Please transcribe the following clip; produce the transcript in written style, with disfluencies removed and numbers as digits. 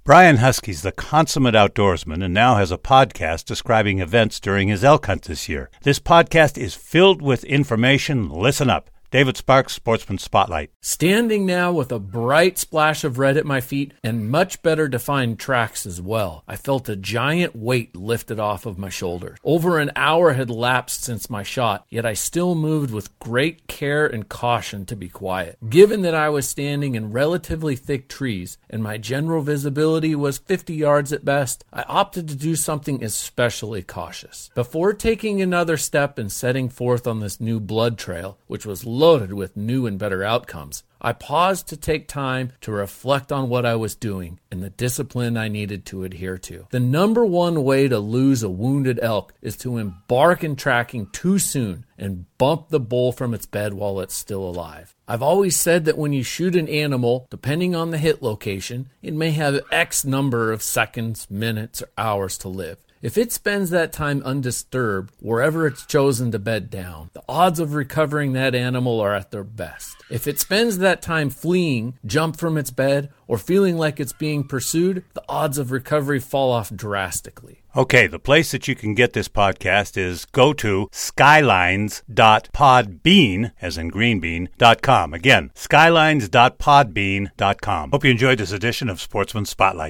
Brian Husky's the consummate outdoorsman and now has a podcast describing events during his elk hunt this year. This podcast is filled with information. Listen up. David Sparks, Sportsman Spotlight. Standing now with a bright splash of red at my feet and much better defined tracks as well, I felt a giant weight lifted off of my shoulders. Over an hour had lapsed since my shot, yet I still moved with great care and caution to be quiet. Given that I was standing in relatively thick trees and my general visibility was 50 yards at best, I opted to do something especially cautious. Before taking another step and setting forth on this new blood trail, which was loaded with new and better outcomes, I paused to take time to reflect on what I was doing and the discipline I needed to adhere to. The number one way to lose a wounded elk is to embark in tracking too soon and bump the bull from its bed while it's still alive. I've always said that when you shoot an animal, depending on the hit location, it may have X number of seconds, minutes, or hours to live. If it spends that time undisturbed wherever it's chosen to bed down, the odds of recovering that animal are at their best. If it spends that time fleeing, jump from its bed, or feeling like it's being pursued, the odds of recovery fall off drastically. Okay, the place that you can get this podcast is go to skylines.podbean, as in greenbean.com. Again, skylines.podbean.com. Hope you enjoyed this edition of Sportsman Spotlight.